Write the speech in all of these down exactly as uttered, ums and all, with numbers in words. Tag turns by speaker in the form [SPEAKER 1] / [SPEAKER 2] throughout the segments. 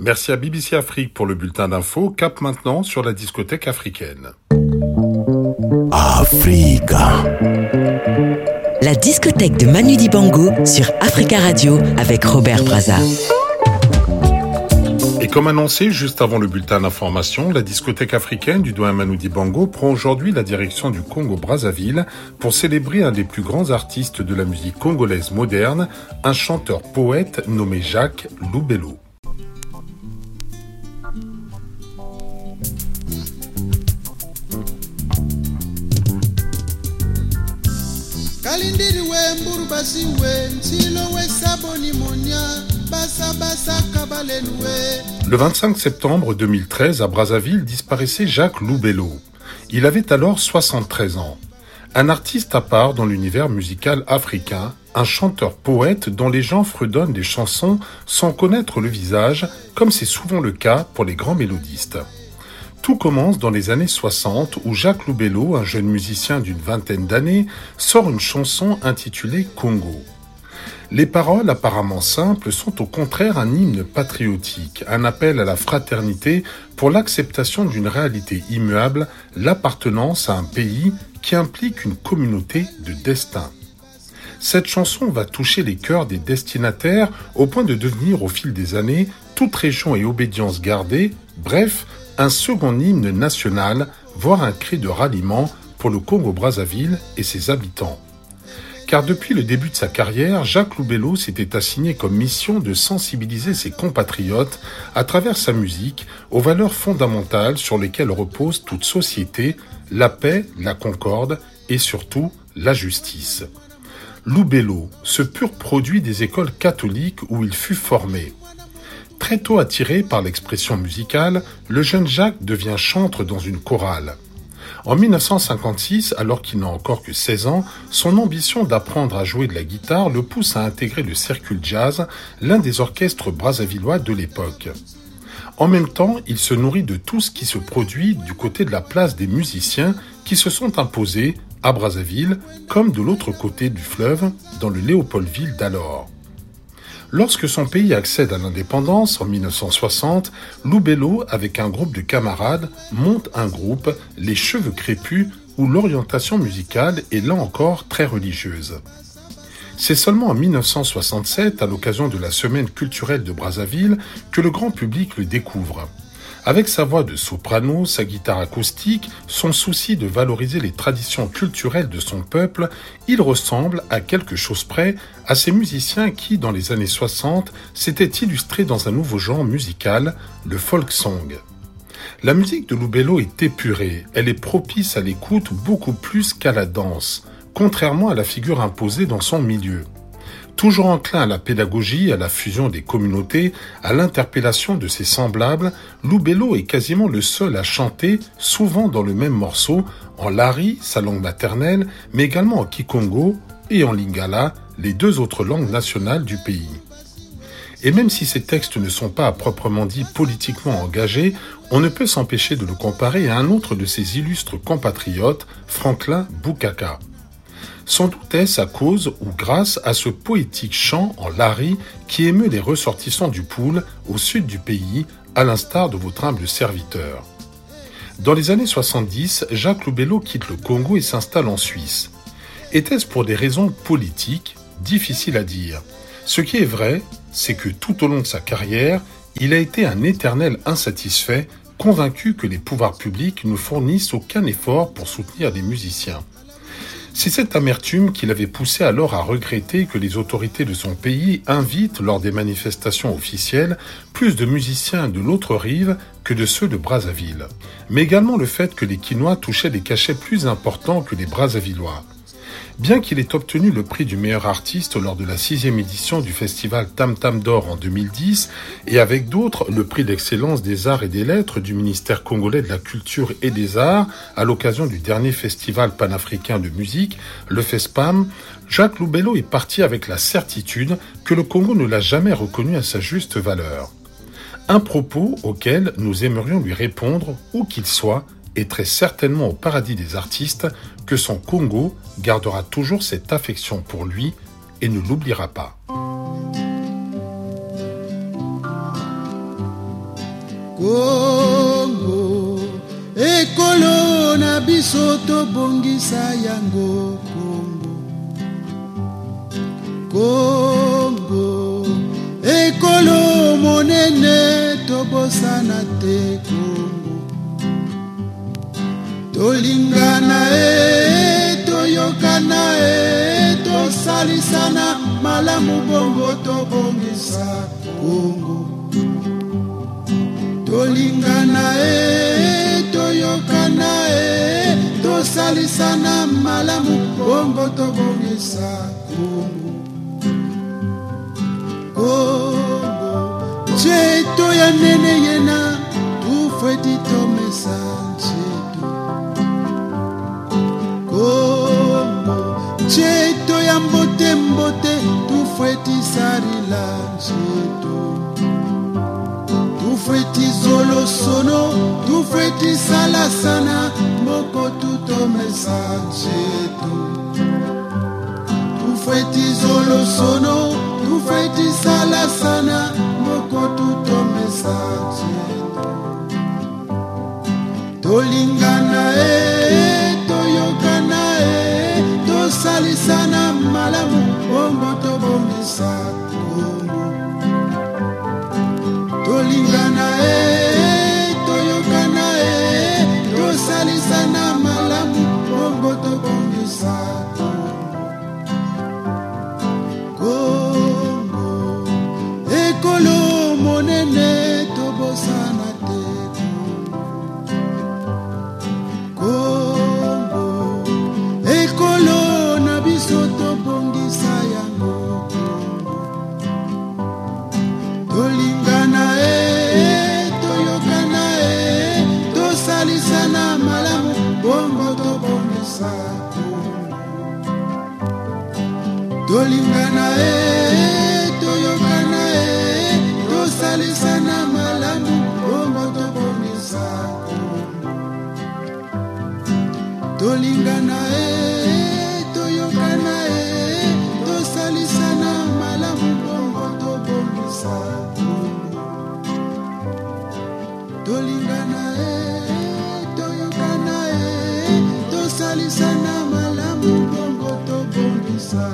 [SPEAKER 1] Merci à B B C Afrique pour le bulletin d'info. Cap maintenant sur la discothèque africaine.
[SPEAKER 2] Africa.
[SPEAKER 3] La discothèque de Manu Dibango sur Africa Radio avec Robert Brazza.
[SPEAKER 1] Et comme annoncé juste avant le bulletin d'information, la discothèque africaine du doyen Manu Dibango prend aujourd'hui la direction du Congo-Brazzaville pour célébrer un des plus grands artistes de la musique congolaise moderne, un chanteur-poète nommé Jacques Loubello. Le vingt-cinq septembre deux mille treize, à Brazzaville, disparaissait Jacques Loubello. Il avait alors soixante-treize ans. Un artiste à part dans l'univers musical africain, un chanteur-poète dont les gens fredonnent des chansons sans connaître le visage, comme c'est souvent le cas pour les grands mélodistes. Tout commence dans les années soixante où Jacques Loubello, un jeune musicien d'une vingtaine d'années, sort une chanson intitulée Congo. Les paroles apparemment simples sont au contraire un hymne patriotique, un appel à la fraternité pour l'acceptation d'une réalité immuable, l'appartenance à un pays qui implique une communauté de destin. Cette chanson va toucher les cœurs des destinataires au point de devenir au fil des années, toute région et obédience gardée, bref, un second hymne national, voire un cri de ralliement pour le Congo-Brazzaville et ses habitants. Car depuis le début de sa carrière, Jacques Loubello s'était assigné comme mission de sensibiliser ses compatriotes à travers sa musique aux valeurs fondamentales sur lesquelles repose toute société, la paix, la concorde et surtout la justice. Loubello, ce pur produit des écoles catholiques où il fut formé. Très tôt attiré par l'expression musicale, le jeune Jacques devient chantre dans une chorale. En dix-neuf cent cinquante-six, alors qu'il n'a encore que seize ans, son ambition d'apprendre à jouer de la guitare le pousse à intégrer le Cercle Jazz, l'un des orchestres brazzavillois de l'époque. En même temps, il se nourrit de tout ce qui se produit du côté de la place des musiciens qui se sont imposés à Brazzaville, comme de l'autre côté du fleuve, dans le Léopoldville d'alors. Lorsque son pays accède à l'indépendance en dix-neuf cent soixante, Loubello, avec un groupe de camarades, monte un groupe, les Cheveux Crépus, où l'orientation musicale est là encore très religieuse. C'est seulement en dix-neuf cent soixante-sept, à l'occasion de la Semaine culturelle de Brazzaville, que le grand public le découvre. Avec sa voix de soprano, sa guitare acoustique, son souci de valoriser les traditions culturelles de son peuple, il ressemble, à quelque chose près, à ces musiciens qui, dans les années soixante, s'étaient illustrés dans un nouveau genre musical, le folk song. La musique de Loubello est épurée, elle est propice à l'écoute beaucoup plus qu'à la danse, contrairement à la figure imposée dans son milieu. Toujours enclin à la pédagogie, à la fusion des communautés, à l'interpellation de ses semblables, Loubello est quasiment le seul à chanter, souvent dans le même morceau, en lari, sa langue maternelle, mais également en kikongo et en lingala, les deux autres langues nationales du pays. Et même si ces textes ne sont pas à proprement dit politiquement engagés, on ne peut s'empêcher de le comparer à un autre de ses illustres compatriotes, Franklin Bukaka. Sans doute est-ce à cause ou grâce à ce poétique chant en lari qui émeut les ressortissants du Pool au sud du pays, à l'instar de votre humble serviteur. Dans les années soixante-dix, Jacques Loubello quitte le Congo et s'installe en Suisse. Était-ce pour des raisons politiques? Difficile à dire. Ce qui est vrai, c'est que tout au long de sa carrière, il a été un éternel insatisfait, convaincu que les pouvoirs publics ne fournissent aucun effort pour soutenir les musiciens. C'est cette amertume qui l'avait poussé alors à regretter que les autorités de son pays invitent lors des manifestations officielles plus de musiciens de l'autre rive que de ceux de Brazzaville. Mais également le fait que les Quinois touchaient des cachets plus importants que les Brazzavillois. Bien qu'il ait obtenu le prix du meilleur artiste lors de la sixième édition du festival Tam Tam d'Or en deux mille dix, et avec d'autres le prix d'excellence des arts et des lettres du ministère congolais de la culture et des arts à l'occasion du dernier festival panafricain de musique, le FESPAM, Jacques Loubello est parti avec la certitude que le Congo ne l'a jamais reconnu à sa juste valeur. Un propos auquel nous aimerions lui répondre, où qu'il soit, et très certainement au paradis des artistes, que son Congo gardera toujours cette affection pour lui et ne l'oubliera pas.
[SPEAKER 2] Congo ekolo na biso tobongisa yango Congo. Congo ekolo monene tobosana te Congo. Tolingana e toyokana e tosalisana malamu bongo tobongisa Congo. Tolingana e toyokana e tosalisana malamu bongo tobongisa Congo. Congo cheto ya nene yena tufeti tomesa cheto. Congo cheto ya mbote mbote tufeti sarila cheto. Tufeti zolo sono tufeti salasana moko tutomesa cheto. Tufeti zolo sono tufeti salasana moko tutomesa cheto. Tolingana e toyokana e tosalisana malamu bongo tobongisa Congo. Tolingana e toyokana e tosalisana malamu bongo tobongisa Congo. Ekolo monene tobosana te Congo. Ekolo na biso tobongisa yango Congo. Tolingana e toyokana e tosalisana malamu bongo tobongisa Congo. Tolingana e toyokana e tosalisana malamu bongo tobongisa Congo. Tolingana e toyokana e tosalisana malamu bongo tobongisa Congo. Tolingana e toyokana e tosalisana malamu bongo tobongisa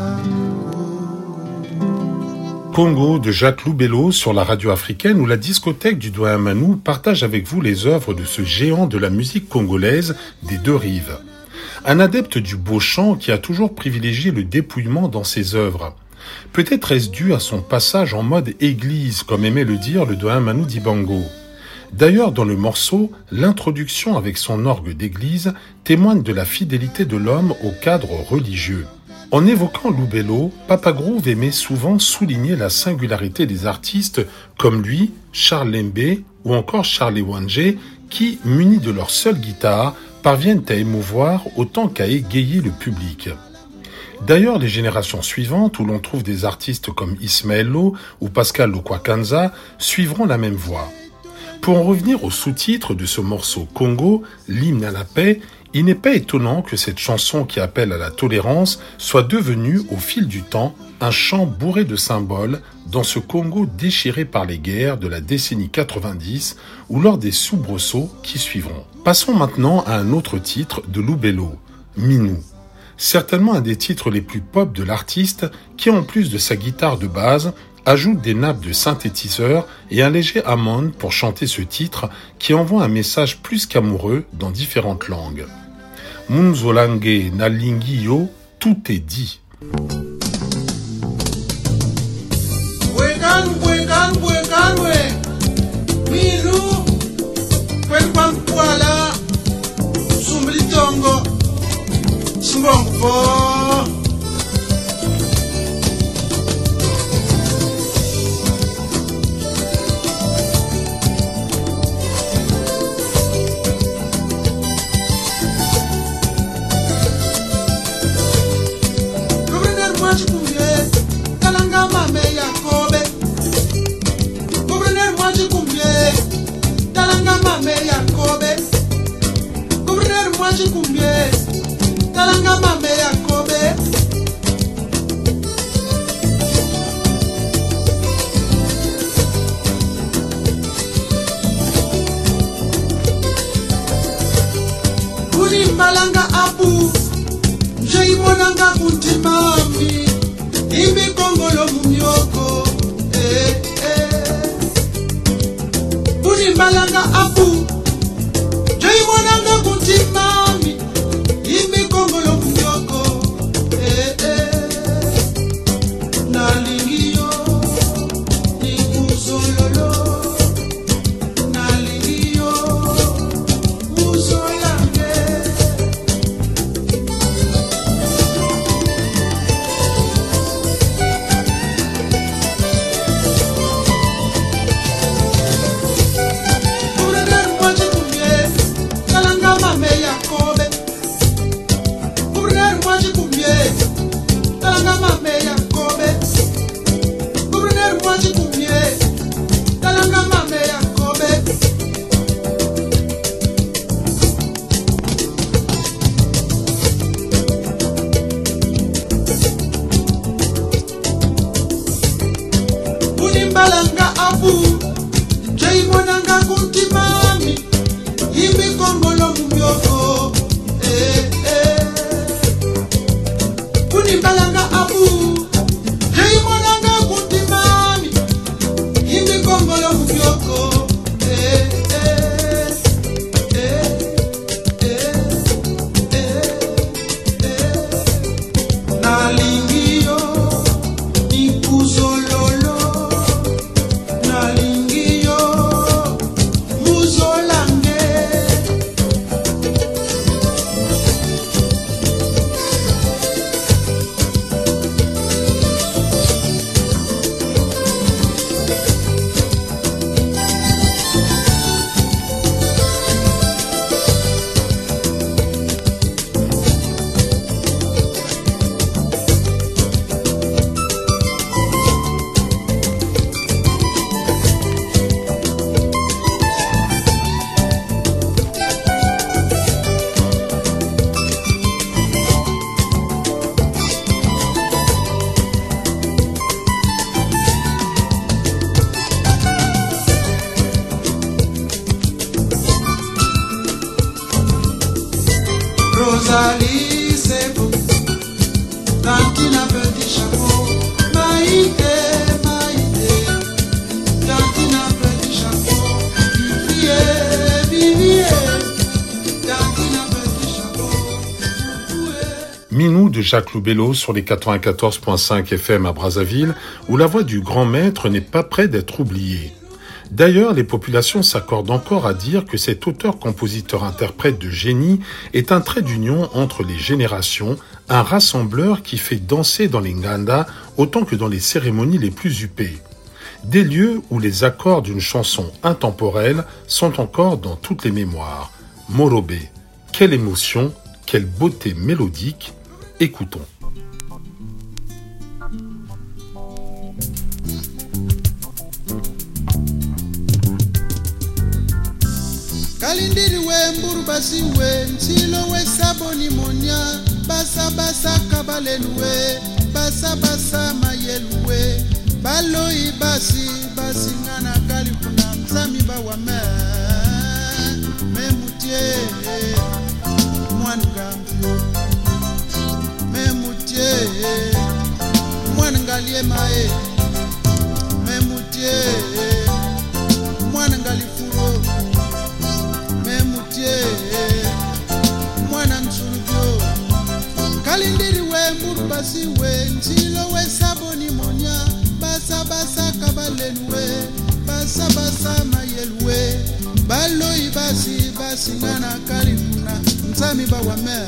[SPEAKER 1] Congo de Jacques Loubello sur la radio africaine, où la discothèque du Doyen Manou partage avec vous les œuvres de ce géant de la musique congolaise des deux rives. Un adepte du beau chant qui a toujours privilégié le dépouillement dans ses œuvres. Peut-être est-ce dû à son passage en mode église, comme aimait le dire le Doyen Manou Dibango. D'ailleurs, dans le morceau, l'introduction avec son orgue d'église témoigne de la fidélité de l'homme au cadre religieux. En évoquant Loubello, Papa Groove aimait souvent souligner la singularité des artistes comme lui, Charles Lembe ou encore Charlie Wanje, qui, munis de leur seule guitare, parviennent à émouvoir autant qu'à égayer le public. D'ailleurs, les générations suivantes, où l'on trouve des artistes comme Ismaël Lo ou Pascal Lokwakanza, suivront la même voie. Pour en revenir au sous-titre de ce morceau Congo, l'hymne à la paix, il n'est pas étonnant que cette chanson qui appelle à la tolérance soit devenue, au fil du temps, un chant bourré de symboles dans ce Congo déchiré par les guerres de la décennie quatre-vingt-dix ou lors des soubresauts qui suivront. Passons maintenant à un autre titre de Loubello, Minou. Certainement un des titres les plus pop de l'artiste qui, en plus de sa guitare de base, ajoute des nappes de synthétiseurs et un léger Hammond pour chanter ce titre qui envoie un message plus qu'amoureux dans différentes langues. Munzolange Nalingi Yo, tout est dit.
[SPEAKER 2] Bunimbalanga abu Jaimonanga kuntimami Imi kongolo mumyoko eh, eh. Bunimbalanga abu Jaimonanga kuntimami Imi kongolo mumyoko eh, eh. Nalingiyo Nikuzololo Bunimbalanga abu Jaimonanga kuntimami Imi kongolo mumyoko eh, eh. Bunimbalanga abu Jaimonanga kuntimami Imi kongolo mumyoko eh, eh, eh, eh, eh, eh. Nalingiyo Nikuzololo Rosalie, c'est beau, Tantine petit chapeau, Maïté, Maïté, Tantine petit chapeau, Vivier, Vivier, Tantine petit chapeau,
[SPEAKER 1] Minou de Jacques Loubello sur les quatre-vingt-quatorze virgule cinq F M à Brazzaville, où la voix du grand maître n'est pas près d'être oubliée. D'ailleurs, les populations s'accordent encore à dire que cet auteur-compositeur-interprète de génie est un trait d'union entre les générations, un rassembleur qui fait danser dans les nganda autant que dans les cérémonies les plus huppées. Des lieux où les accords d'une chanson intemporelle sont encore dans toutes les mémoires. Morobé, quelle émotion, quelle beauté mélodique. Écoutons.
[SPEAKER 2] Kalindiri we mburu basi we Ntilo we saboni monya Basa basa kabalelu we Basa basa mayelu we Baloi basi basi ngana kalifuna Mzami bawa me Memutie Mwanugambio Memutie Mwanungalie mae Memutie Mwanungalifuro Mwana nsulubyo Kalindiri we mburu basi we Ntilo we saboni monya Basa basa kabalenu we Basa basa mayelu we Baloi basi basi ngana kalifuna Mzami bawa mea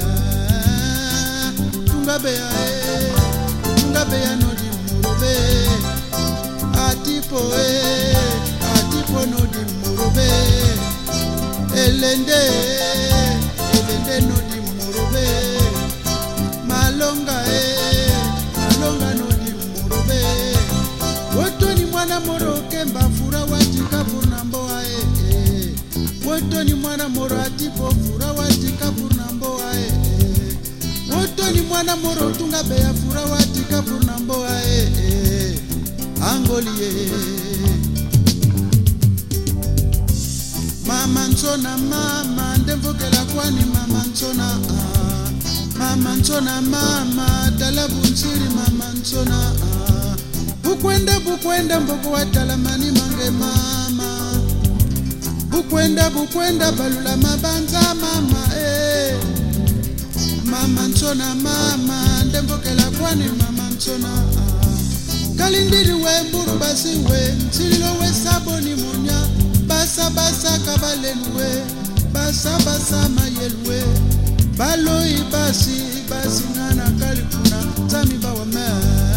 [SPEAKER 2] Tungabea e Tungabea nodi murobe Atipo e Atipo nodi murobe Elende, elende no di murobe Malonga e, malonga no di murobe Woto ni mwana moro kemba fura watika furnamboa e e Woto ni mwana moro atipo fura watika furnamboa e e Woto ni mwana moro tunga bea fura watika furnamboa e e Angoli e Mama Nsona mama ndemvokela kwani mama Nsona ah. Mama Nsona mama talabunchiri mama Nsona ah. Bukwenda bukwenda mboko watalamani mange mama. Bukwenda bukwenda balula mabanza mama eh. Mama Nsona mama ndemvokela kwani mama Nsona ah. Kalindiri we mburu basi we nsililo we saboni munya. Basa basa kabalenwe, basa basa mayelwe, baloi basi basi ngana kalikuna tami bawa me.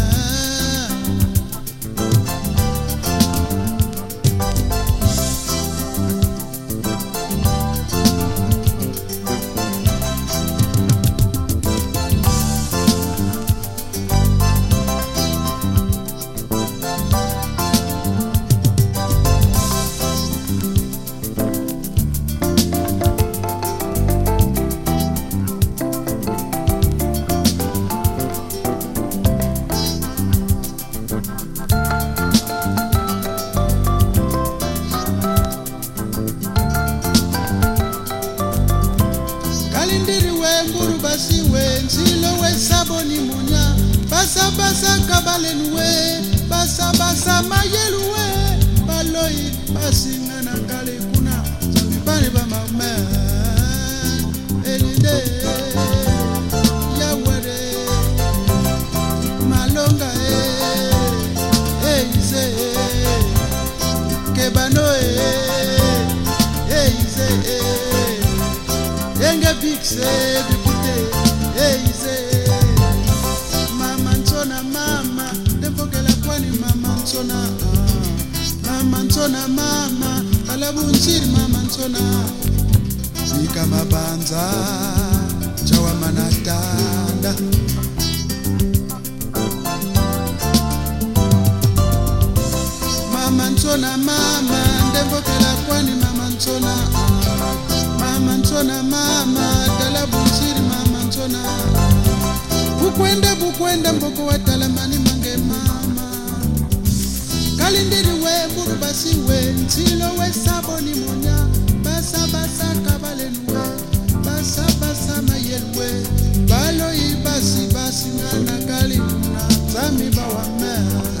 [SPEAKER 2] Basa basa kabalenwe, basa basa mayelwe, baloi basi ngana kale kuna sabibane ba mama elide yawere malonga e eize kebano e eize enge bikse bikute eize. Mama ndemvokela kwani mama Nsona ah. Mama Nsona mama kalabunchiri mama Nsona Zika mabanza chawa manatanda. Mama Nsona mama ndemvokela kwani mama Nsona ah. Mama Nsona mama kalabunchiri mama Nsona. Bukwenda bukwenda mboko watalamani mange mama. Kalindiri we mburu basi we ntilo we saboni munya. Basa basa kabalenwe, basa basa mayelwe, baloi basi basi ngana kalimuna tami bawa me.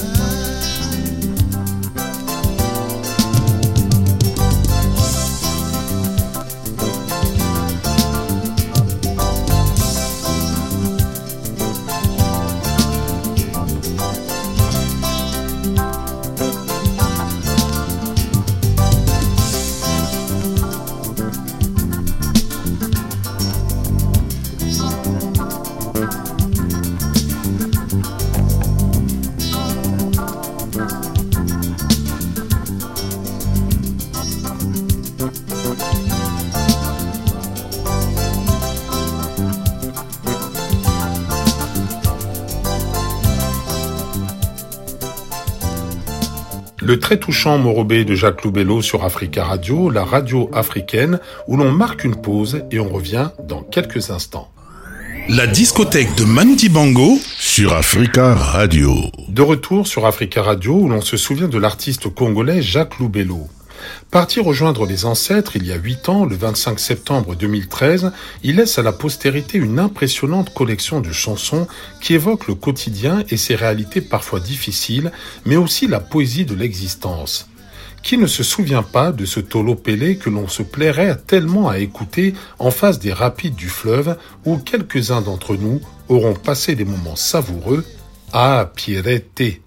[SPEAKER 1] Le très touchant Morobé de Jacques Loubello sur Africa Radio, la radio africaine, où l'on marque une pause et on revient dans quelques instants.
[SPEAKER 4] La discothèque de Manu Dibango sur Africa Radio.
[SPEAKER 1] De retour sur Africa Radio, où l'on se souvient de l'artiste congolais Jacques Loubello. Parti rejoindre les ancêtres il y a huit ans, le vingt-cinq septembre deux mille treize, il laisse à la postérité une impressionnante collection de chansons qui évoquent le quotidien et ses réalités parfois difficiles, mais aussi la poésie de l'existence. Qui ne se souvient pas de ce Tolo Pélé que l'on se plairait tellement à écouter en face des rapides du fleuve où quelques-uns d'entre nous auront passé des moments savoureux à Pierrette.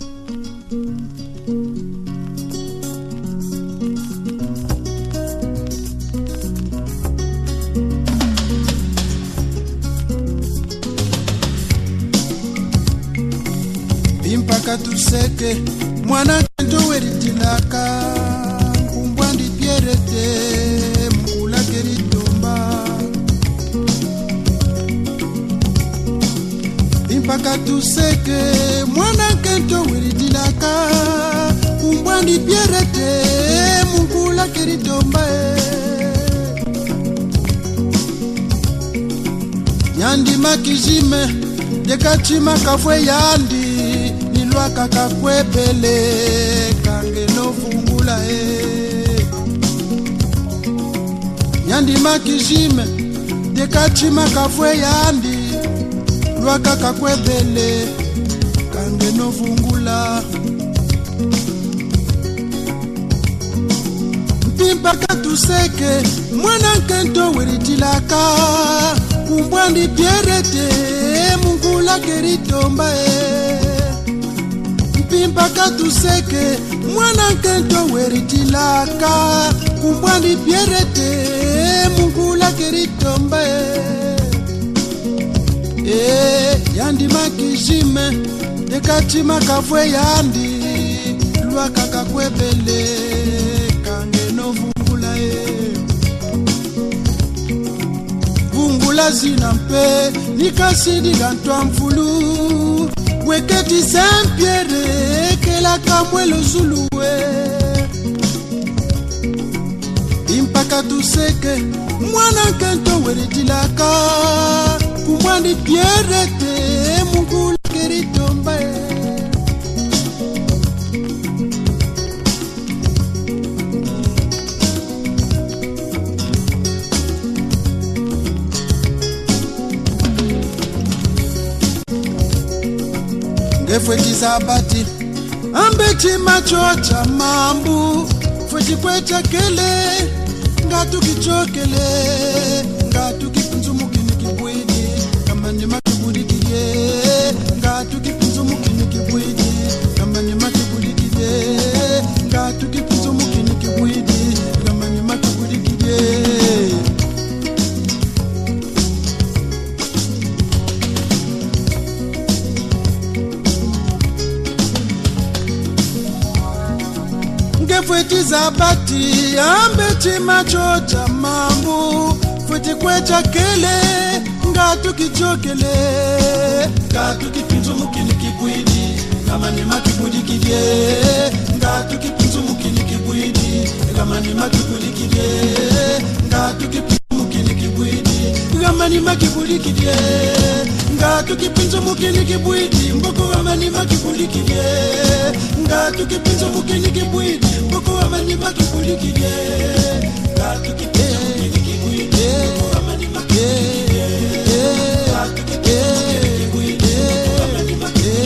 [SPEAKER 2] Impaka tuseke mwana kento weritilaka kumbwandi Pierrette mkula keritomba. Impaka tuseke mwana kento weritilaka kumbwandi Pierrette mkula keritomba. Yandi makijime dekachima kafwe yandi nilwaka kakwepele kange no fungula e. yandi makijime dekachima kavwe yandi lwaka kakwebele kange novungula mpimpa katuseke mwana nkento weritilaka kumbwandi pierete mungula keritomba e mpimpa katuseke mwana nkento weritilaka kumbwandi pierete mungula keritomba e e yandi makijime dekachima kavwe yandi lwaka kakwebele kange novungula e vungula zina mpe nikasidi gantwa mfulu weketi Saint-Pierre kela kamwelo zuluwe impaka tuseke mwana nkento weritilaka kumwandi pierete mungula keritomba e ngefweti zabati ambeti macho cha mambu fweti kwecha kele ngatu kichokele ngatu kipunzumukini kibwidi kama ni makibudikiye ngatu kipunzumukini kibwidi kama ni makibudikiye ngatu kipunzumukini kibwidi kama ni makibudikiye fweti zabati ambeti macho cha mambu fweti kwecha kele ngatu kichokele ngatu kipinzo mukini kibwidi kama ni makibudi kidye ngatu kipinzo mukini kibwidi kama ni makibudi kidye ngatu kipinzo mukini kibwidi kama ni makibudi kidye ngatu kipinzo mukini kibwidi mboko kama ni makibudi kidye ngatu kipinzo mukini kibwidi mboko kama ni makibudi kidye ngatu kipinzo mukini kibwidi kama ni makibudi kidye ngatu kipinzo mukini kibwidi kama ni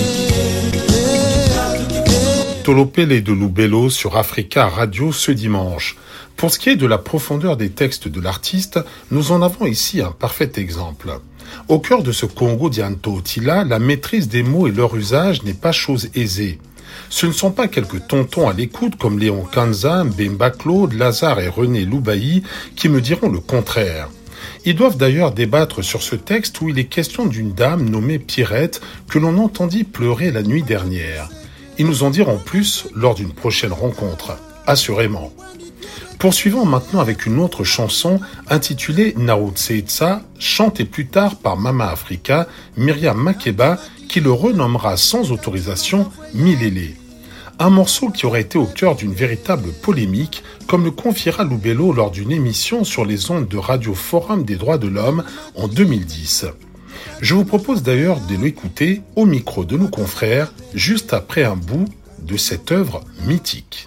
[SPEAKER 2] makibudi.
[SPEAKER 1] Tolopele de Lubelo sur Africa Radio ce dimanche. Pour ce qui est de la profondeur des textes de l'artiste, nous en avons ici un parfait exemple. Au cœur de ce Congo d'Ianto-Tila, la maîtrise des mots et leur usage n'est pas chose aisée. Ce ne sont pas quelques tontons à l'écoute comme Léon Kanza, Mbemba Claude, Lazare et René Loubaï qui me diront le contraire. Ils doivent d'ailleurs débattre sur ce texte où il est question d'une dame nommée Pierrette que l'on entendit pleurer la nuit dernière. Ils nous en diront plus lors d'une prochaine rencontre, assurément. Poursuivons maintenant avec une autre chanson intitulée Naotsetsa, chantée plus tard par Mama Africa, Myriam Makeba, qui le renommera sans autorisation Milele. Un morceau qui aurait été au cœur d'une véritable polémique, comme le confiera Lubelo lors d'une émission sur les ondes de Radio Forum des droits de l'homme en deux mille dix. Je vous propose d'ailleurs de l'écouter au micro de nos confrères, juste après un bout de cette œuvre mythique.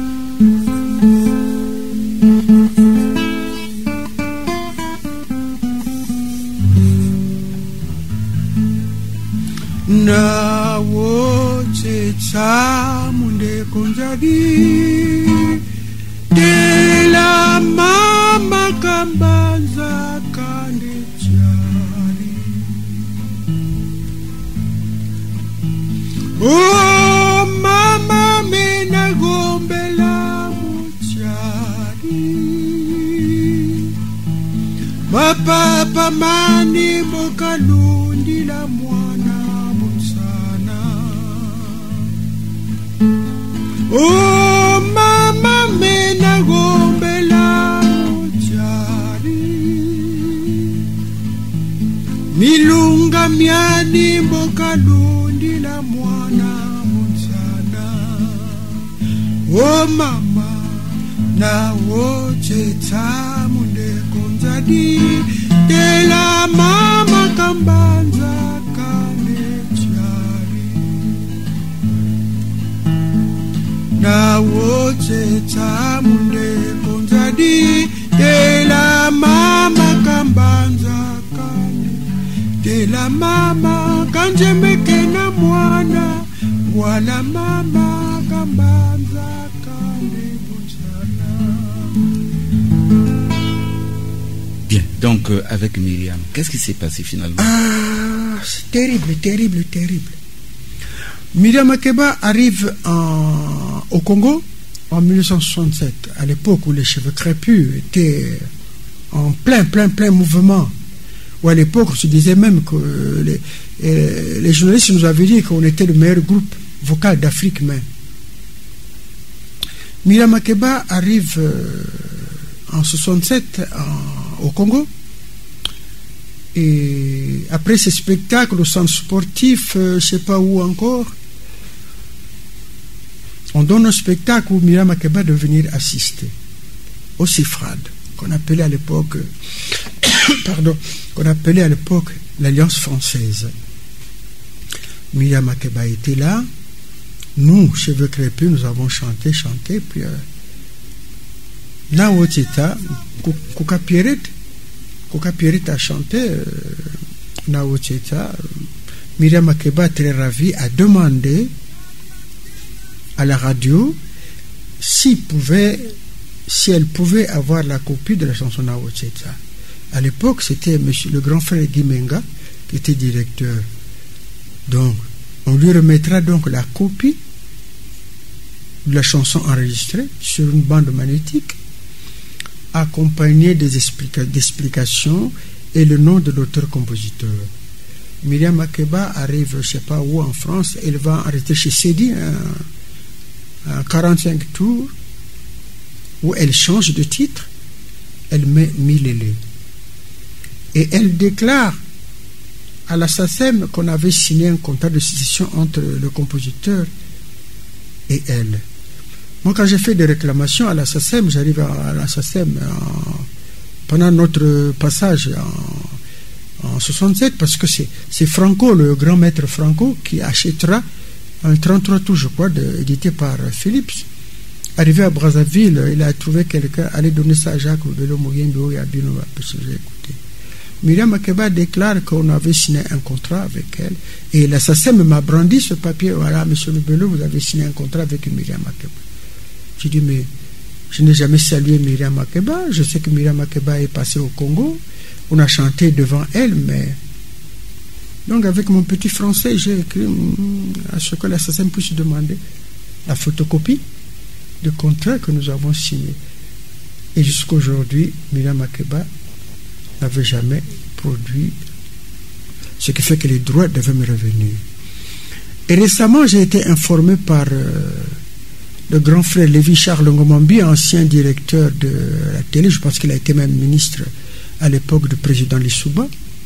[SPEAKER 2] Na wote chamunde konjagi de la mama kambanza kande chari oh mama mena gombela muchari mapapa mani bokalundi la mwana oh mama mena gombela chari milunga miani mboka lundi la mwana mchana oh mama na woche tamunde konjadi de la mama kambanza na wote tamunde konjadi de la mama kanjemeke na mwana mwana mama kambanza kande buchana.
[SPEAKER 5] Bien, donc euh, avec Myriam, qu'est-ce qui s'est passé finalement?
[SPEAKER 2] Ah, c'est terrible, terrible, terrible. Myriam Makeba arrive en, au Congo en mille neuf cent soixante-sept, à l'époque où les cheveux crépus étaient en plein, plein, plein mouvement. Ou à l'époque, on se disait même que les, euh, les journalistes nous avaient dit qu'on était le meilleur groupe vocal d'Afrique même. Myriam Makeba arrive euh, en soixante-sept en, au Congo. Et après ces spectacles au centre sportif, euh, je ne sais pas où encore, on donne un spectacle où Myriam Makeba de venir assister au CIFRAD, qu'on appelait à l'époque, pardon, qu'on appelait à l'époque l'Alliance française. Myriam Makeba était là. Nous, cheveux crépus, nous avons chanté, chanté, puis euh, là où c'était, Kouka Pierrette, Kouka Pierrette a chanté, euh, là où c'était, Myriam Makeba, très ravie, a demandé à la radio si, pouvait, si elle pouvait avoir la copie de la chanson Naocheta. À l'époque, c'était monsieur, le grand frère Guy Menga qui était directeur. Donc, on lui remettra donc la copie de la chanson enregistrée sur une bande magnétique, accompagnée des explica- d'explications et le nom de l'auteur-compositeur. Myriam Makeba arrive, je ne sais pas où en France, elle va arrêter chez Sedi, un quarante-cinq tours, où elle change de titre, elle met Milele. Et elle déclare à la S A C E M qu'on avait signé un contrat de succession entre le compositeur et elle. Moi, quand j'ai fait des réclamations à la S A C E M, j'arrive à la S A C E M en, pendant notre passage en, en soixante-sept, parce que c'est, c'est Franco, le grand maître Franco, qui achètera un trente-trois tours, je crois, de, édité par Philips. Arrivé à Brazzaville, il a trouvé quelqu'un, allait donner ça à Jacques Loubelo Mouyembe et à Bino, parce que j'ai écouté. Myriam Makeba déclare qu'on avait signé un contrat avec elle, et la S A C E M m'a brandi ce papier. Voilà, monsieur Loubelo, vous avez signé un contrat avec Myriam Makeba. J'ai dit, mais je n'ai jamais salué Myriam Makeba. Je sais que Myriam Makeba est passée au Congo. On a chanté devant elle, mais... Donc, avec mon petit français, j'ai écrit à ce que la S A C E M puisse demander la photocopie du contrat que nous avons signé. Et jusqu'à aujourd'hui, Myriam Makeba n'avait jamais produit, ce qui fait que les droits devaient me revenir. Et récemment, j'ai été informé par euh, le grand frère Lévi Charles Ngomambi, ancien directeur de la télé, je pense qu'il a été même ministre à l'époque du président Lissouba,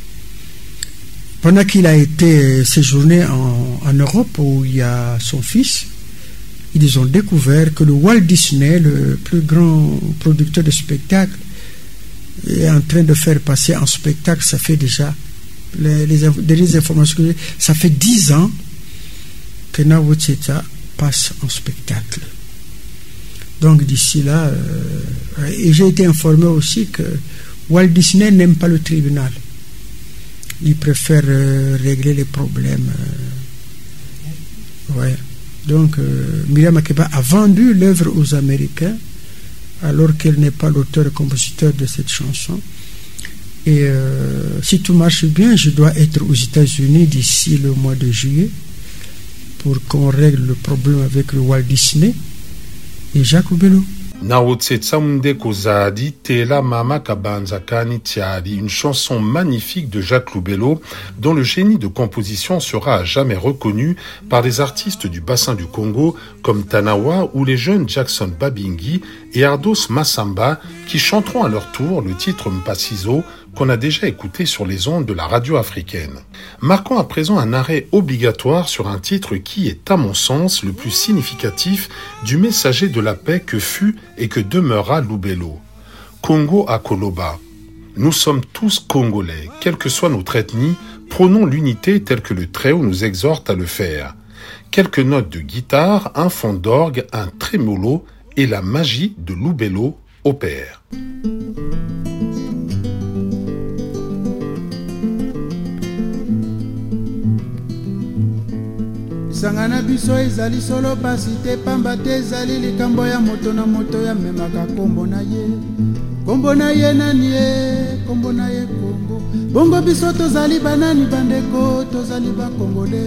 [SPEAKER 2] pendant qu'il a été séjourné en, en Europe où il y a son fils. Ils ont découvert que le Walt Disney, le plus grand producteur de spectacles, est en train de faire passer en spectacle, ça fait déjà, les, les, les informations que j'ai, ça fait dix ans que Naocheta passe en spectacle. Donc d'ici là, euh, et j'ai été informé aussi que Walt Disney n'aime pas le tribunal. Il préfère euh, régler les problèmes. Euh, ouais. Donc, euh, Myriam Makeba a vendu l'œuvre aux Américains, alors qu'elle n'est pas l'auteur et compositeur de cette chanson. Et euh, si tout marche bien, je dois être aux États-Unis d'ici le mois de juillet pour qu'on règle le problème avec le Walt Disney et Jacques Loubelo.
[SPEAKER 1] Naotsetsa Mundeko Zadi, Tela Mama Kabanza Kani Tiadi, une chanson magnifique de Jacques Loubelo, dont le génie de composition sera à jamais reconnu par les artistes du bassin du Congo comme Tanawa ou les jeunes Jackson Babingi et Ardos Massamba qui chanteront à leur tour le titre Mpasizo qu'on a déjà écouté sur les ondes de la radio africaine. Marquons à présent un arrêt obligatoire sur un titre qui est, à mon sens, le plus significatif du messager de la paix que fut et que demeurera Loubelo. Congo à Koloba. Nous sommes tous Congolais, quelle que soit notre ethnie, prônons l'unité telle que le Très-Haut nous exhorte à le faire. Quelques notes de guitare, un fond d'orgue, un trémolo et la magie de Loubelo opère.
[SPEAKER 2] Isangana biso ezali solo pasi te pamba te ezali likambo ya moto na moto ya memaka kombo na ye. Kombo na ye nani ye, kombo na ye Kongo. Bongo biso tozali banani bandeko, tozali ba Kongole.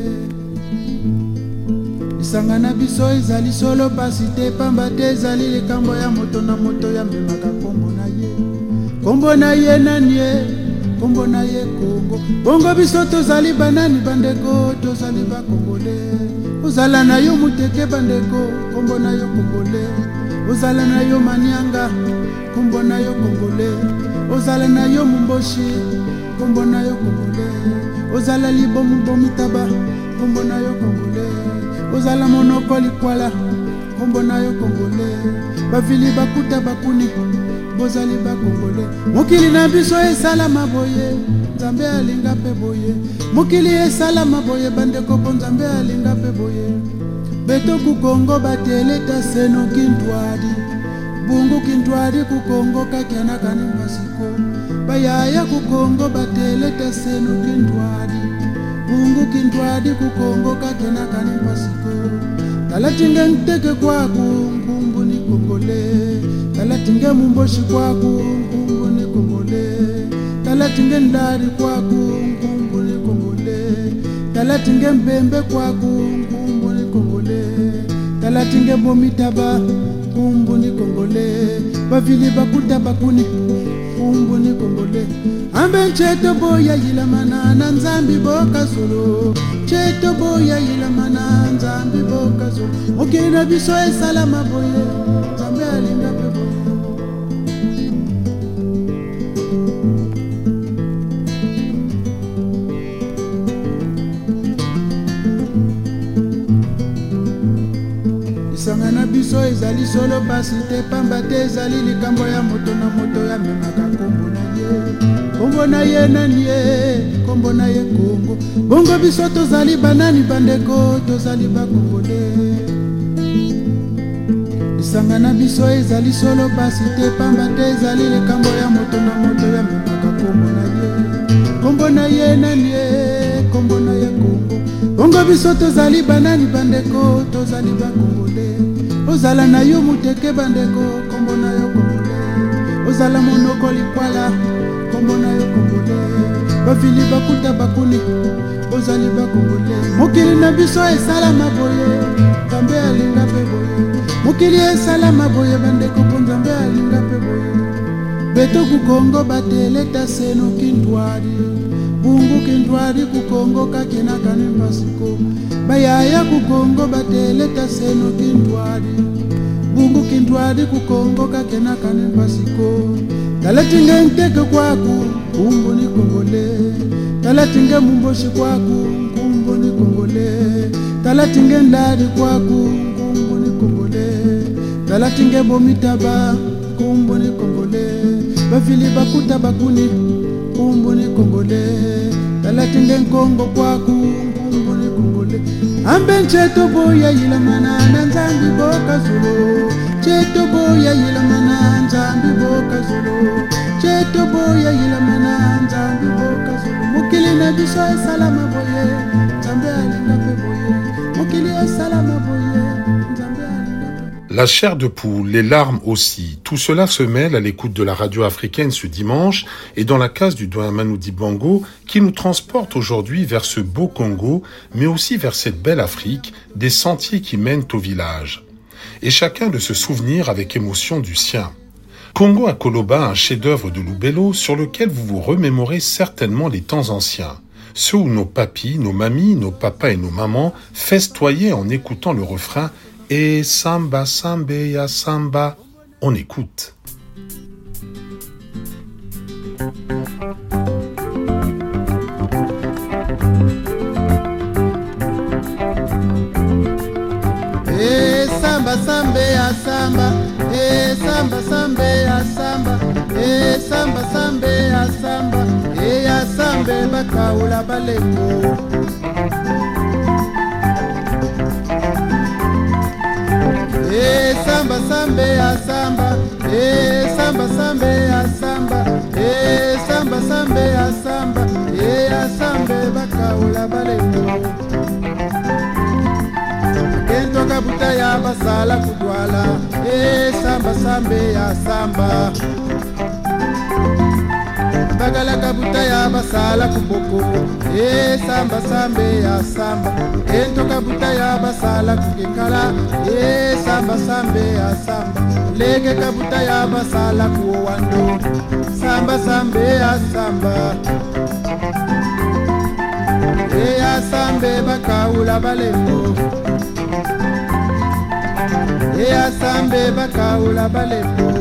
[SPEAKER 2] Isangana biso ezali solo pasi te pamba te ezali likambo ya moto na moto ya memaka kombo na ye. Kombo na ye nani ye, kombo na ye Kongo. Bongo biso tozali banani bandeko, tozali ba Kongole. Ozala na yo muteke bandeko, kombo na yo Kongole. Ozala na yo Manianga, kombo na yo Kongole. Ozala na yo Mumboshi, kombo na yo Kongole. Ozala libomu bomitaba, kombo na yo Kongole. Ozala monoko likwala, kombo na yo Kongole. Bavili bakuta bakuni, bozali ba Kongole. Mokili na biso esala maboye, Nzambe alinga pe boye. Mokili esala maboye bandeko po Nzambe alinga pe boye. Beto ku Kongo bateleta seno kintwadi. Bungu kintwadi ku Kongo kakiana kani masiko. Bayaya ku Kongo bateleta seno kintwadi. Bungu kintwadi ku Kongo kakiana kani masiko. Talatinga nteke kwaku nkumbu ni Kongole. Talatinga mumboshi kwaku nkumbu ni Kongole. Talatinga ndari kwaku nkumbu ni Kongole. Talatinga mbembe kwaku nkumbu ni Kongole. Talatinga bomitaba nkumbu ni Kongole. Bavili bakuta bakuni nkumbu ni Kongole. Ambe cheto boya yilamana na Nzambi boka solo. Cheto boya yilamana Nzambi boka solo. Mokili na biso esala maboye, Nzambe alinga pe boye. Isangana biso ezali solo pasi te pamba te ezali likambo ya moto na moto ya memaka kombo na ye. Kombo na ye nani ye, kombo na ye Kongo. Bongo biso tozali banani bandeko, tozali ba Kongole. Isangana biso ezali solo pasi te pamba te ezali likambo ya moto na moto ya memaka kombo na ye. Kombo na ye nani ye, kombo na ye Kongo. Bongo biso tozali banani bandeko, tozali ba Kongole. Ozala na yo muteke bandeko, kombo na yo Kongole. Ozala monoko likwala, kombo na yo Kongole. Bavili bakuta bakuni, ozali ba Kongole. Mokili na biso esala maboye, Nzambe alinga pe boye. Mokili esala maboye bandeko po Nzambe alinga pe boye. Beto ku Kongo bateleta seno kintwadi. Bungu kintwadi ku Kongo kakena kani masiko. Bayaya ku Kongo bateleta seno kintwadi. Bungu kintwadi ku Kongo kakena kani masiko. Talatinga nteke kwaku, kumbu ni Kongole. Talatinga mumboshi kwaku, kumbu ni Kongole. Talatinga ndari kwaku, kumbu ni Kongole. Talatinga bomitaba, kumbu ni Kongole. Bavili bakuta bakuni, kumbu ni Kongole. Talatinga nkongo kwaku, kumbu ni Kongole. Ambe ncheto boya yilamana na Nzambi boka zulu. Cheto boya yilamana Nzambi boka zulu. Cheto boya yilamana Nzambi boka zulu. Mokili na biso esala maboye, Nzambe alinga pe boye. Mokili esala maboye, Nzambe alinga pe.
[SPEAKER 1] La chair de poule, les larmes aussi, tout cela se mêle à l'écoute de la radio africaine ce dimanche et dans la case du doyen Manu Dibango qui nous transporte aujourd'hui vers ce beau Congo, mais aussi vers cette belle Afrique, des sentiers qui mènent au village. Et chacun de se souvenir avec émotion du sien. Congo à Koloba, un chef-d'œuvre de Lubelo sur lequel vous vous remémorez certainement les temps anciens. Ceux où nos papis, nos mamies, nos papas et nos mamans festoyaient en écoutant le refrain « Et samba, samba, ya samba ». On écoute.
[SPEAKER 2] Eh samba samba ya samba, eh samba samba ya samba, eh samba samba ya samba, eh ya samba bakaula baleko. Eh samba samba ya samba, eh samba samba ya samba, eh samba samba ya samba, eh ya samba bakaula baleko. kabuta ya basala kudwala e samba sambe ya samba bagala kabuta ya basala kuboko e samba sambe ya samba ento kabuta ya basala kukekala e samba sambe ya samba lege kabuta ya basala kuwando samba sambe ya samba e ya sambe bakaula balembo e ya sambe bakaula balembo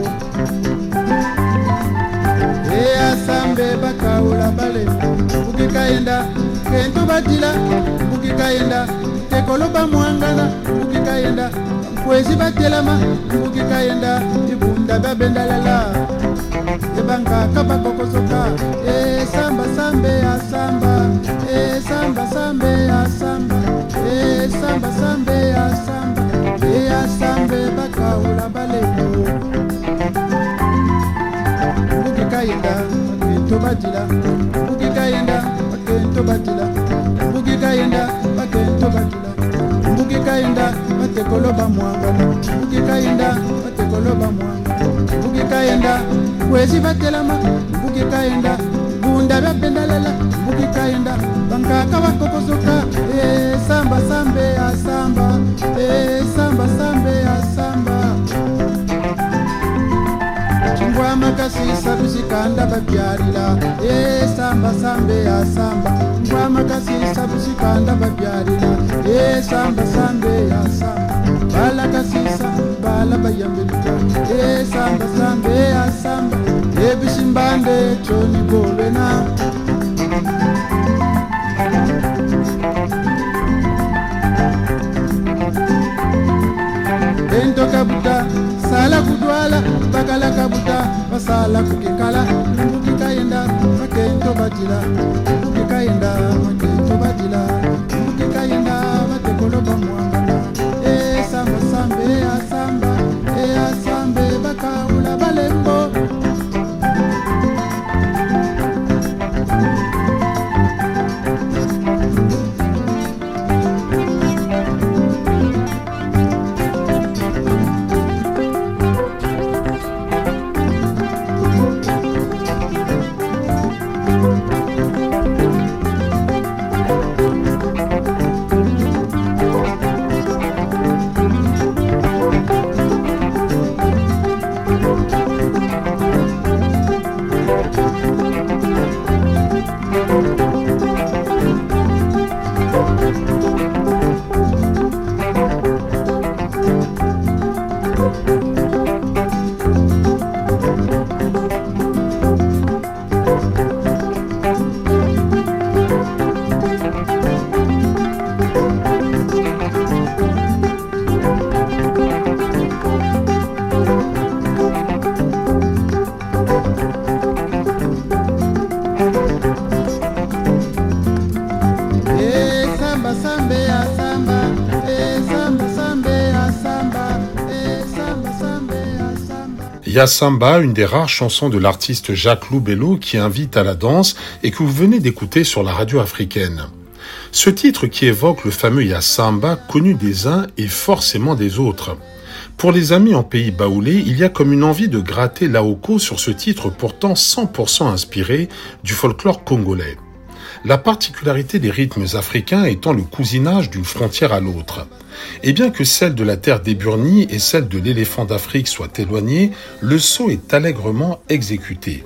[SPEAKER 2] e ya sambe bakaula balembo ukikaenda kento batila ukikaenda tekoloba mwangana ukikaenda kwezi batelama ukikaenda ibunda babendalala ebanga kabakokosoka e samba sambe ya samba e samba sambe ya samba e samba sambe ya samba e ya sambe bakaula balembo ukikaenda kento batila ukikaenda kento batila ukikaenda kento batila ukikaenda batekoloba mwangana ukikaenda batekoloba mwangana ukikaenda kwezi batelama ukikaenda bunda babendalala ukikaenda bankaka bakokosoka e samba sambe ya samba e samba sambe ya samba chingwa makasi sabusikanda babyarira e samba sambe ya samba chingwa makasi sabusikanda babyarira e samba sambe ya samba bala kasisa bala bayambelika e samba sambe ya samba e bisimbande choni bolena ento kabuta sala kudwala bakala kabuta basala kukikala ukikaenda makento batila ukikaenda makento batila ukikaenda batekoloba mwangana e samba sambe ya samba e ya sambe bakaula balembo
[SPEAKER 1] Ya Samba, une des rares chansons de l'artiste Jacques Loubello qui invite à la danse et que vous venez d'écouter sur la radio africaine. Ce titre qui évoque le fameux Ya Samba connu des uns et forcément des autres. Pour les amis en pays baoulé, il y a comme une envie de gratter Laoko sur ce titre pourtant cent pour cent inspiré du folklore congolais. La particularité des rythmes africains étant le cousinage d'une frontière à l'autre. Et bien que celle de la terre d'Eburnie et celle de l'éléphant d'Afrique soient éloignées, le saut est allègrement exécuté.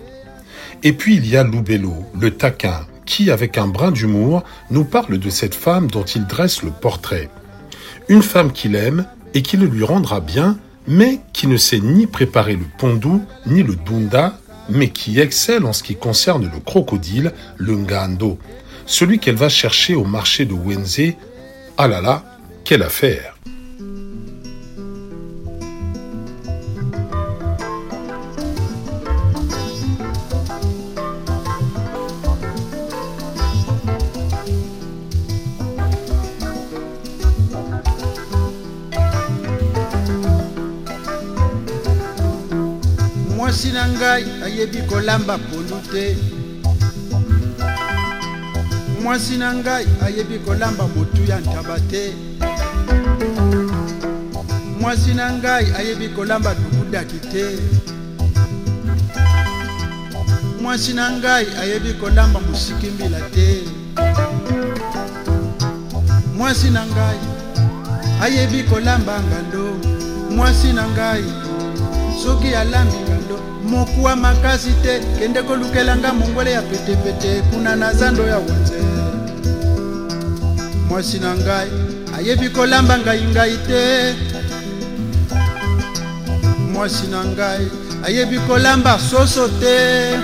[SPEAKER 1] Et puis il y a Loubello, le taquin, qui, avec un brin d'humour, nous parle de cette femme dont il dresse le portrait. Une femme qu'il aime et qui le lui rendra bien, mais qui ne sait ni préparer le pondou, ni le dunda, mais qui excelle en ce qui concerne le crocodile, le ngando, celui qu'elle va chercher au marché de Wenze. Ah là là, quelle affaire!
[SPEAKER 2] mwasi na ngai ayebi kolamba pondu te, mwasi na ngai ayebi kolamba motu ya ntaba te, mwasi na ngai ayebi kolamba dubudaki te mwasi na ngai ayebi kolamba musiki mbila te mwasi na ngai ayebi kolamba ngando mwasi na ngai soki alambi ngando mokuwa makasi te kende kolukelanga mongwele ya petepete kuna na zando ya wenze mwasi na ngai ayebi kolamba ngai ngai te mwasi na ngai ayebi kolamba soso te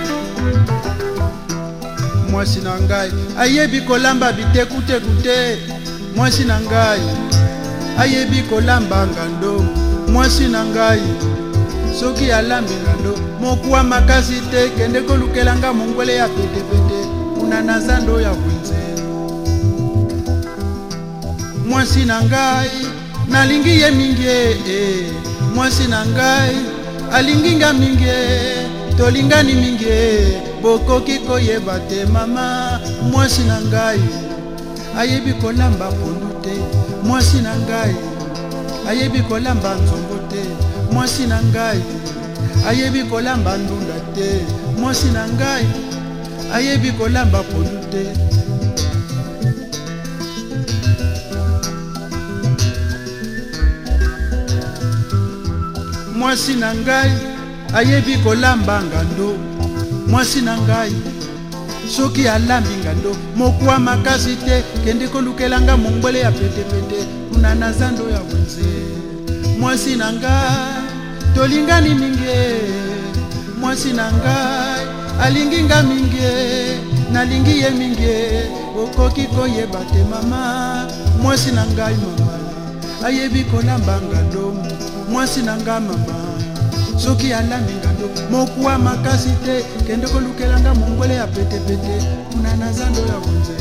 [SPEAKER 2] mwasi na ngai ayebi kolamba bitekuteku te mwasi na ngai ayebi kolamba ngando mwasi na ngai soki alambi ngando mokuwa makasi te kende kolukelanga mongwele ya petepete kuna na zando ya bwenze mwasi na ngai nalingi ye mingi eh. mwasi na ngai alinginga mingi tolingani mingi bokoki koyeba te mama mwasi na ngai ayebi kolamba pondu te mwasi na ngai ayebi kolamba nzongo te mwasi na ngai ayebi kolamba ndunda te mwasi na ngai ayebi kolamba pondu te mwasi na ngai ayebi kolamba ngando mwasi na ngai soki alambi ngando mokuwa makasi te kende kolukelanga mongwele ya petepete kuna na zando ya wenze mwasi na ngai tolingani mingi mwasi na ngai alinginga mingi nalingi ye mingi okoki koyeba te mama mwasi na ngai mama ayebi kolamba ngando mwasi na ngai mama soki alambi ngando mokuwa makasi te kende kolukelanga mongwele ya petepete kuna na zando ya wenze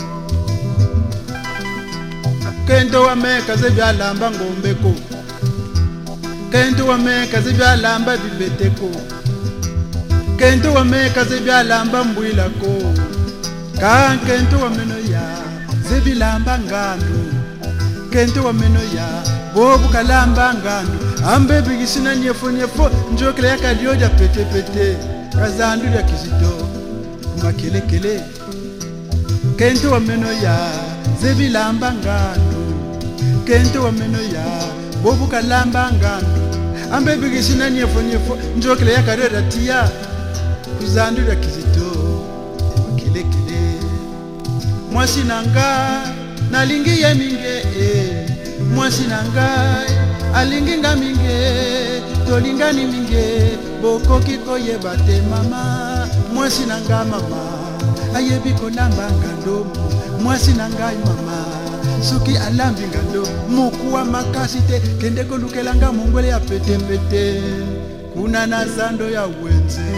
[SPEAKER 2] kendo wameka zebyalamba ngombeko kendo wameka zebyalamba bibeteko kendo wameka zebyalamba mbwilako ka kendo wameno ya zebilamba ngando kendo wameno ya bobu kalamba ngando ambe bigisina nyefo nyefo njokele ya kadioja pete pete kazandu ya kizito makelekele kento wa meno ya zebilamba ngando kento wa meno ya bobu kalamba ngando ambe bigisina nyefo nyefo njokele ya kadioja tia kuzandu ya kizito makelekele mwasi nanga nalingi ya minge eh. mwasi na ngai alinginga mingi tolingani mingi bokoki koyeba te mama mwasi na ngai mama ayebi kolamba ngando mwasi na ngai mama soki alambi ngando mokuwa makasi te kende kolukelanga mongwele ya petepete kuna na zando ya wenze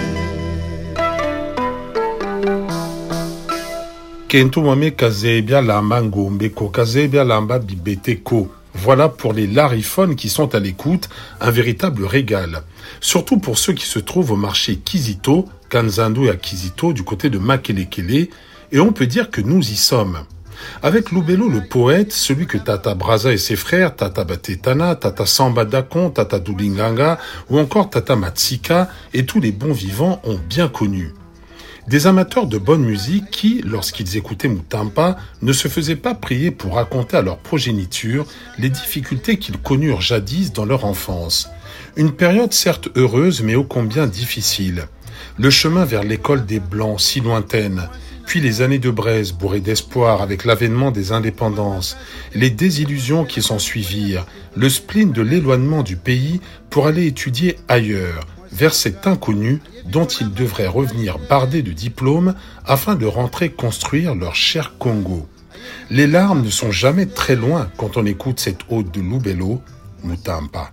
[SPEAKER 1] Kento Mame Kazebia Lamba Ngombeko Kazebia Lamba Bibeteko. Voilà pour les lariphones qui sont à l'écoute, un véritable régal. Surtout pour ceux qui se trouvent au marché Kizito, Kanzando et à Kizito, du côté de Makelekele, et on peut dire que nous y sommes. Avec Lubelo le poète, celui que Tata Braza et ses frères, Tata Batetana, Tata Samba Dakon, Tata Dulinganga, ou encore Tata Matsika, et tous les bons vivants ont bien connu. Des amateurs de bonne musique qui, lorsqu'ils écoutaient Mutampa, ne se faisaient pas prier pour raconter à leur progéniture les difficultés qu'ils connurent jadis dans leur enfance. Une période certes heureuse, mais ô combien difficile. Le chemin vers l'école des Blancs, si lointaine, puis les années de braise bourrées d'espoir avec l'avènement des indépendances, les désillusions qui s'en suivirent, le spleen de l'éloignement du pays pour aller étudier ailleurs, vers cet inconnu dont ils devraient revenir bardés de diplômes afin de rentrer construire leur cher Congo. Les larmes ne sont jamais très loin quand on écoute cette ode de Lubelo, Mutampa.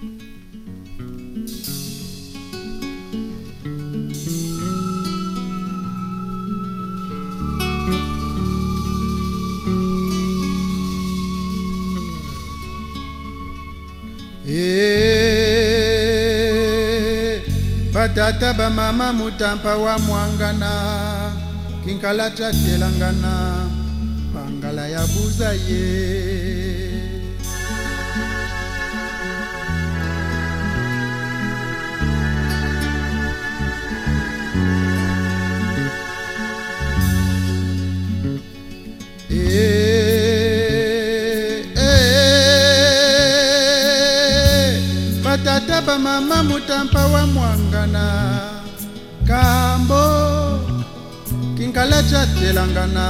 [SPEAKER 2] Batata ba mama Mutampa wa mwangana kinkala chatelangana bangala ya buza ye ba mama mutampa wa mwangana kambo kinkala cha telangana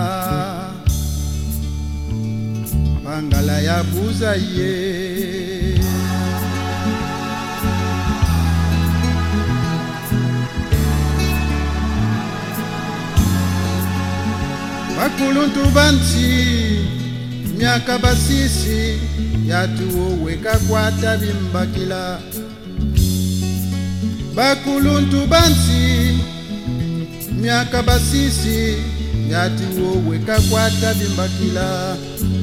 [SPEAKER 2] pangala ya buza ye bakuluntu bansi miaka basisi yatuo weka kwata bimbakila bakuluntu bansi miaka basisi yatuo weka kwata bimbakila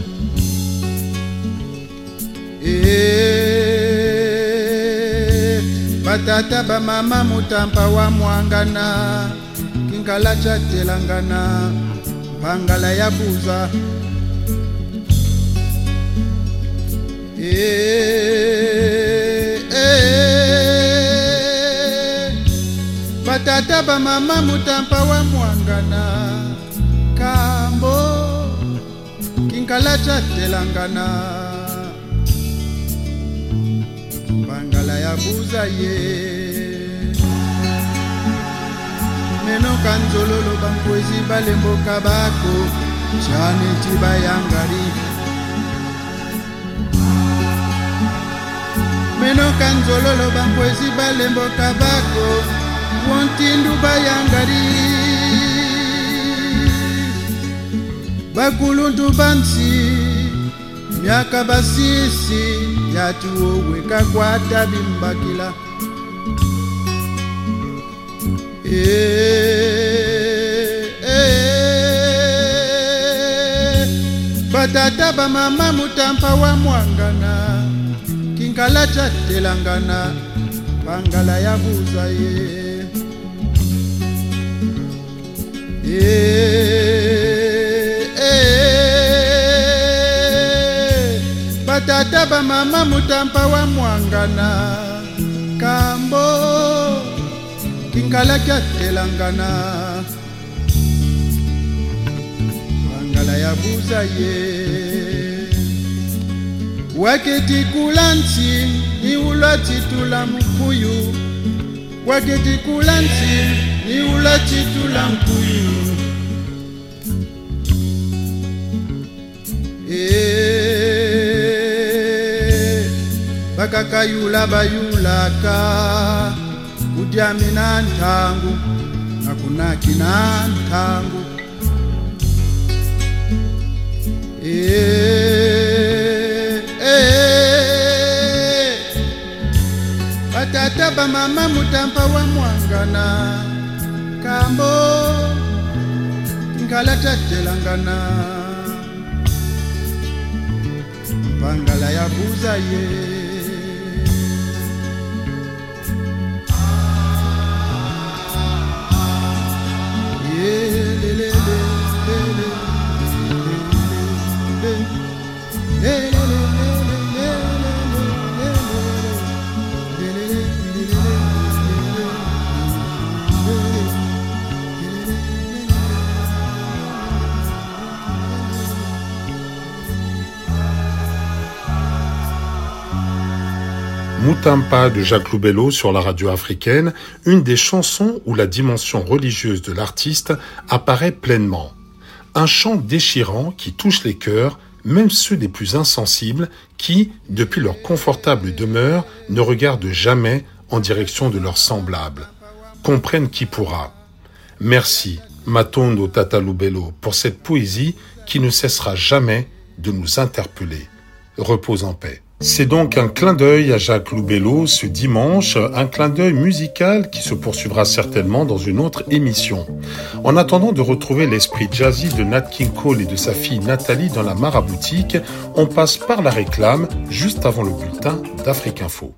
[SPEAKER 2] eh batata ba mama mutampa wa mwangana kinkala cha telangana pangala ya buza eh eh batata ba mama mutampa wa mwangana kambo kinkala cha telangana pangala ya buza ye meno kanzololo bankwezi balembo kabako chane tibayangari meno kanzololo bankwezi balembo kabako wontindu bayangari bakuluntu bansi miaka basisi yatuo weka kwata bimbakila eh eh batata ba mama mutampa wa mwangana kinkala cha telangana pangala ya buza ye eh eh batata ba mama mutampa wa mwangana kambo kinkala cha telangana pangala ya buza ye waketi kulansi ni ulati tula mkuyu waketi kulansi ni ulati tula mkuyu eh bakakayula bayulaka kudyamina ntangu nakunakina ntangu eh eh batata ba mama mutampa wa mwangana kambo ngala telangana pangala ya buza ye
[SPEAKER 1] Mutampa de Jacques Loubello sur la radio africaine, une des chansons où la dimension religieuse de l'artiste apparaît pleinement. Un chant déchirant qui touche les cœurs, même ceux des plus insensibles, qui, depuis leur confortable demeure, ne regardent jamais en direction de leurs semblables. Comprenne qui pourra. Merci, Matondo Tata Loubello, pour cette poésie qui ne cessera jamais de nous interpeller. Repose en paix. C'est donc un clin d'œil à Jacques Loubello ce dimanche, un clin d'œil musical qui se poursuivra certainement dans une autre émission. En attendant de retrouver l'esprit jazzy de Nat King Cole et de sa fille Nathalie dans la Maraboutique, on passe par la réclame juste avant le bulletin d'Afrique Info.